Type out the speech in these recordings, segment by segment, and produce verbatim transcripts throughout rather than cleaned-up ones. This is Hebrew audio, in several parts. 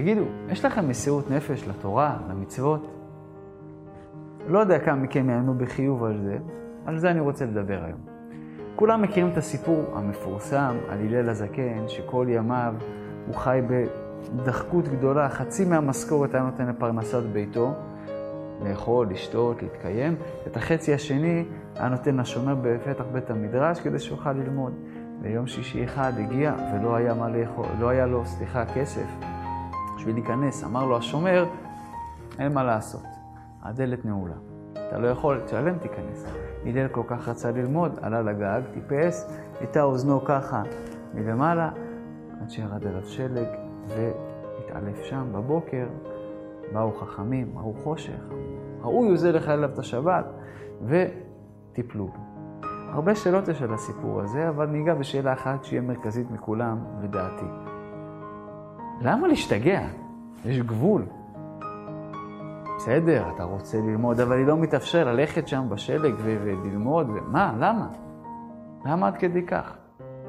תגידו, יש לכם מסירות נפש לתורה, למצוות? לא יודע כמה מכם יענו בחיוב על זה, על זה אני רוצה לדבר היום. כולם מכירים את הסיפור המפורסם על הלל הזקן, שכל ימיו הוא חי בדחקות גדולה, חצי מהמשכורת היה נותן לפרנסת ביתו, לאכול, לשתות, להתקיים. את החצי השני היה נותן לשומר בפתח בית המדרש כדי שיוכל ללמוד. ביום שישי אחד הגיע ולא היה מה לאכול, לא היה לו, סליחה, כסף בשביל להיכנס. אמר לו השומר, אין מה לעשות, הדלת נעולה. אתה לא יכול, תשלם, תיכנס. הלל כל כך רצה ללמוד, עלה לגג, טיפס, הייתה אוזנו ככה מלמעלה, עד שירד אליו שלג והתעלף שם. בבוקר באו חכמים, ראו חושך, ראו יוזל לך אליו את השבת וטיפלו בו. הרבה שאלות יש על הסיפור הזה, אבל ניגע בשאלה אחת שהיא מרכזית מכולם לדעתי. למה להשתגע? יש גבול. בסדר, אתה רוצה ללמוד, אבל היא לא מתאפשר ללכת שם בשלג ו- וללמוד. ו- מה? למה? למה עד כדי כך?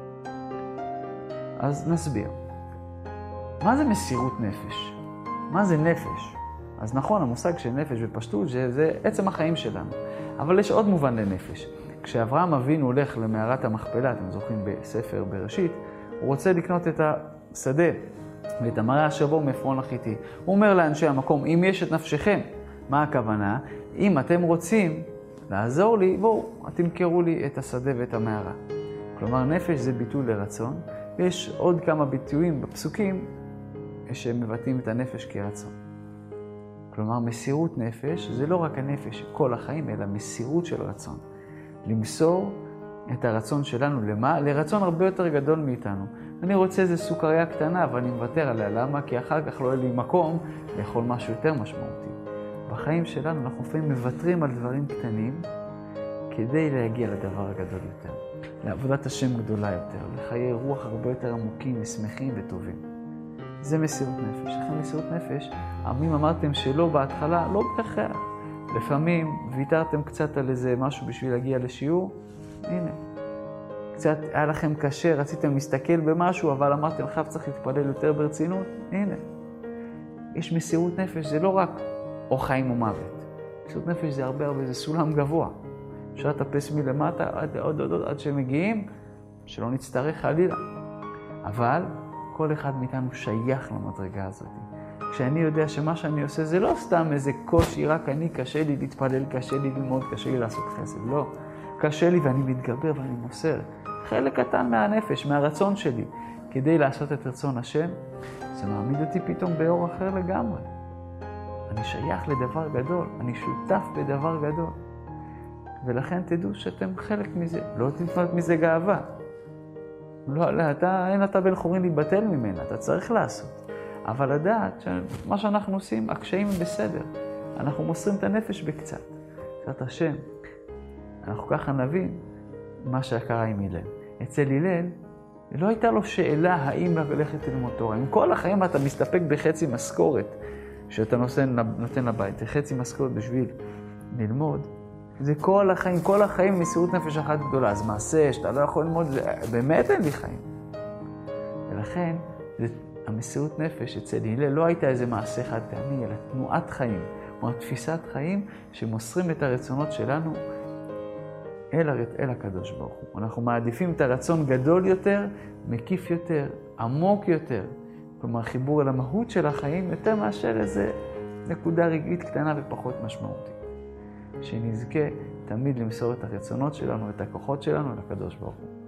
אז נסביר. מה זה מסירות נפש? מה זה נפש? אז נכון, המושג של נפש בפשטות זה, זה עצם החיים שלנו. אבל יש עוד מובן לנפש. כשאברהם אבינו הולך למערת המכפלה, אתם זוכרים בספר בראשית, הוא רוצה לקנות את השדה ואת המרעה שבו מעפרון החיתי. הוא אומר לאנשי המקום, אם יש את נפשכם, מה הכוונה? אם אתם רוצים לעזור לי, בואו, תמכרו לי את השדה ואת המערה. כלומר, נפש זה ביטוי לרצון, ויש עוד כמה ביטויים בפסוקים שמבטאים את הנפש כרצון. כלומר, מסירות נפש זה לא רק הנפש כל החיים, אלא מסירות של רצון. למסור את הרצון שלנו למה? לרצון הרבה יותר גדול מאיתנו. אני רוצה איזו סוכריה קטנה, אבל אני מוותר עליה. למה? כי אחר כך לא יהיה לי מקום לאכול משהו יותר משמעותי. בחיים שלנו אנחנו לפעמים מוותרים על דברים קטנים כדי להגיע לדבר הגדול יותר. לעבודת השם גדולה יותר, לחיי רוח הרבה יותר עמוקים ושמחים וטובים. זה מסירות נפש. אחרי מסירות נפש, אם אמרתם שלא בהתחלה, לא בהכרח. לפעמים ויתרתם קצת על איזה משהו בשביל להגיע לשיעור, הנה. קצת היה לכם קשה, רציתם להסתכל במשהו, אבל אמרתם, חייב צריך להתפלל יותר ברצינות, הנה. יש מסירות נפש, זה לא רק או חיים או מוות. מסירות נפש זה הרבה הרבה, זה סולם גבוה. אפשר לטפס מלמטה עד עוד עוד עוד עד שמגיעים, שלא נצטרך חלילה. אבל כל אחד מאיתנו שייך למדרגה הזאת. כשאני יודע שמה שאני עושה זה לא סתם איזה קושי, רק אני קשה לי להתפלל, קשה לי ללמוד, קשה לי לעשות חסד, לא. קשה לי ואני מתגבר ואני מוסר. חלק קטן מהנפש, מהרצון שלי, כדי לעשות את רצון השם, זה מעמיד אותי פתאום באור אחר לגמרי. אני שייך לדבר גדול, אני שותף בדבר גדול. ולכן תדעו שאתם חלק מזה, לא תתנות מזה גאווה. לא, אתה, אין אתה בן חורין להיבטל ממנה, אתה צריך לעשות. אבל לדעת שמה שאנחנו עושים, הקשיים הם בסדר. אנחנו מוסרים את הנפש בקצת. קצת השם. אנחנו ככה נבין מה שקרה עם הלל. אצל הלל, לא הייתה לו שאלה האם ללכת ללמוד תורה. עם כל החיים אתה מסתפק בחצי משכורת שאתה נותן, נותן לבית. זה חצי משכורת בשביל ללמוד. זה כל החיים, כל החיים מסירות נפש אחת גדולה. אז מעשה שאתה לא יכול ללמוד, זה, באמת אין לי חיים. ולכן, זה, המסירות נפש אצל הלל לא הייתה איזה מעשה חד פעמי, אלא תנועת חיים. כלומר, תפיסת חיים שמוסרים את הרצונות שלנו אל, אל הקדוש ברוך הוא. אנחנו מעדיפים את הרצון גדול יותר, מקיף יותר, עמוק יותר. כלומר, חיבור אל המהות של החיים יותר מאשר איזה נקודה רגעית קטנה ופחות משמעותית. שנזכה תמיד למסור את הרצונות שלנו, את הכוחות שלנו לקדוש ברוך הוא.